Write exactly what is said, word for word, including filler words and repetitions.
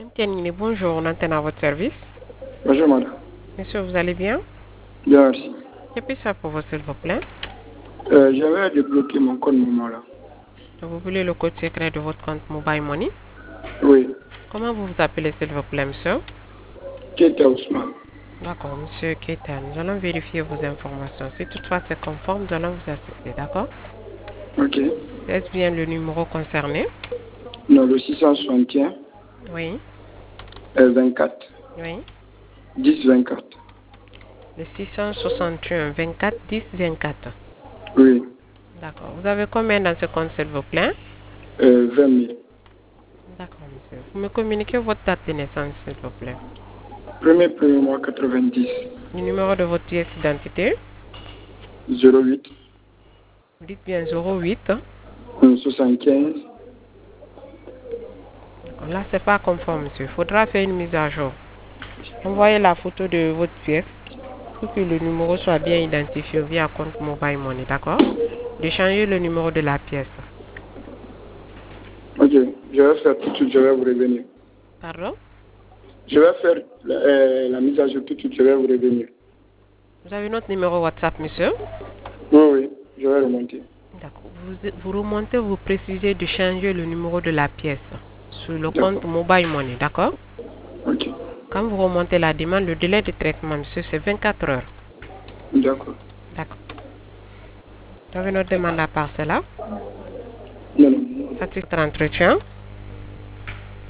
Tianine, bonjour, on antenne à votre service. Bonjour madame. Monsieur, vous allez bien? Bien, merci. Que puis faire pour vous, s'il vous plaît? Euh, J'avais débloqué mon compte moment là. Vous voulez le code secret de votre compte Mobile Money? Oui. Comment vous vous appelez, s'il vous plaît, monsieur? Keita Ousmane. D'accord, monsieur Keita, nous allons vérifier vos informations. Si toutefois c'est conforme, nous allons vous assister, d'accord? Ok. Est-ce bien le numéro concerné? Non, le six cent soixante et un Oui, euh, vingt-quatre oui. dix vingt-quatre. Le six cent soixante et un vingt-quatre dix vingt-quatre. Oui. D'accord. Vous avez combien dans ce compte, s'il vous plaît? Euh, vingt mille. D'accord, monsieur. Vous me communiquez votre date de naissance, s'il vous plaît. Premier premier mois quatre-vingt-dix. Le numéro de votre pièce d'identité? zéro huit. Vous dites bien zéro huit. euh, soixante-quinze. Là, c'est pas conforme, monsieur. Il faudra faire une mise à jour. Envoyez la photo de votre pièce pour que le numéro soit bien identifié via compte Mobile Money, d'accord? De changer le numéro de la pièce. Ok. Je vais faire tout de suite, je vais vous revenir. Pardon? Je vais faire la, euh, la mise à jour tout de suite, je vais vous revenir. Vous avez notre numéro WhatsApp, monsieur? Oui, oui. Je vais remonter. D'accord. Vous, vous remontez, vous précisez de changer le numéro de la pièce sur le compte Mobile Money, d'accord? Ok. Quand vous remontez la demande, le délai de traitement, monsieur, c'est vingt-quatre heures. D'accord. D'accord. Vous avez notre demande à part cela? Non, non. À titre d'entretien.